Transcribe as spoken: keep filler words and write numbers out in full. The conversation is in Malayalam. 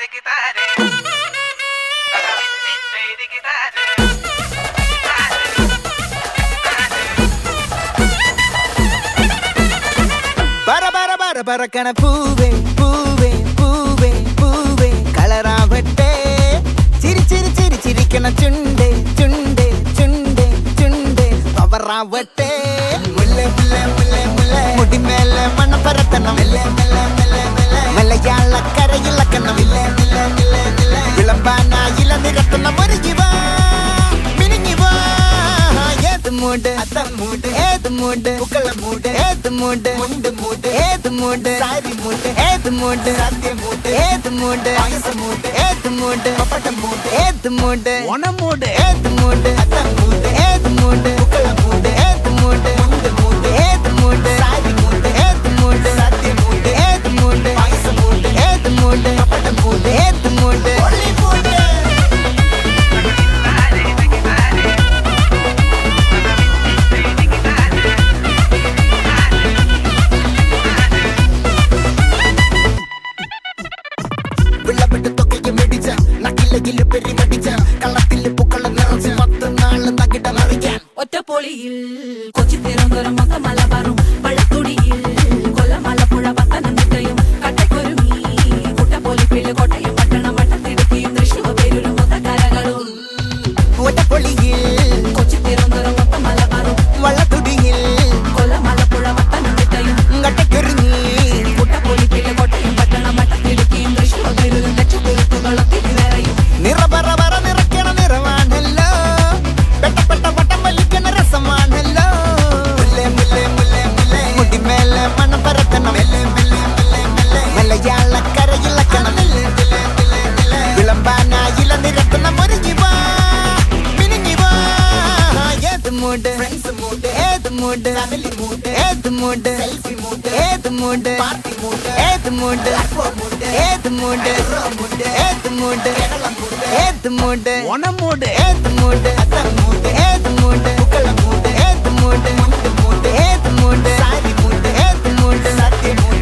Bara bara bara bara kana poove poove poove poove kalaravatte chiri chiri chiri chiri kana chunde chunde chunde chunde pavaravatte mulle mulle mulle mulle mudi mele mana paratana mele mele mele mele malayala karayila kana mele mele mele mele vilambana ilandiratna morijiva minijiva yed mood atta mood ed mood ukala mood ed mood mund mood ed mood sari mood ed mood satya mood ed mood ayasa mood ed mood papata mood ed mood ona mood ed mood atta mood ed mood ukala mood ed mood mund mood ed mood sari mood ed mood satya mood ed mood ayasa mood ed mood papata mood ed mood only mood ഒറ്റപ്പൊളിയിൽ Kochi Thiruvananthapuram മൊത്തം മലബാറും വള്ളത്തുടിയിൽ കൊല്ലം ആലപ്പുഴ പത്തനംതിട്ടയും കട്ടക്കൊരുങ്ങി കുട്ടപ്പൊലിപ്പിള്ളി കോട്ടയം പട്ടണം വട്ടത്തിടുക്കിയും തൃശ്ശൂർ പേരൂരും മൊത്തക്കരകളും ഒറ്റപ്പൊളിയിൽ കൊച്ചി തിരുവനന്തപുരം മൊത്തം മലബാറും വള്ളത്തുടിയിൽ കൊല്ലം ആലപ്പുഴ പത്തനംതിട്ടയും കട്ടക്കൊരുങ്ങി കുട്ടപ്പൊലിപ്പിള്ളി കോട്ടയം പട്ടണം വട്ടത്തിടുക്കിയും തൃശ്ശൂർ പേരൂരും ലക്ഷത്തിരുത്തുകളും തിരുവേറയും നിറപറ പറ നിറയ്ക്കണ നിറവാണല്ലോ പെട്ടപ്പെട്ട വട്ടം വലിക്കണ രസമാണല്ലോ മുല്ലേ മുല്ലേ മുല്ലേ മുല്ലേ മുടി മേലെ മണം പരത്തണം മെല്ലെ മെല്ലെ മെല്ലെ മെല്ലെ മലയാള കരയിളക്കണം മെല്ലെ മെല്ലെ മെല്ലെ മെല്ലെ വിളമ്പാനായില നിരത്തുന്ന മുരുകിവാ മിനുങ്ങിവാ ഏത് മൂഡ് ഫ്രണ്ട്സ് മൂഡ് ഏത് മൂഡ് ഫാമിലി മൂഡ് ഏത് മൂഡ് സെൽഫി മൂഡ് ഏത് മൂഡ് പാർട്ടി മൂഡ് ഏത് മൂഡ് മൂഡ് ഏത് മൂഡ് ഏത് മൂഡ് ഏത് മൂഡ് ഓണ മൂഡ് ഏത് മൂഡ് അത്ത മൂഡ് ഏത് മൂഡ് ഉക്കള മൂഡ് ഏത് മൂഡ് മുണ്ട് മൂഡ് ഏത് മൂഡ് സാരി മൂഡ് ഏത് മൂഡ് സത്യ മൂഡ്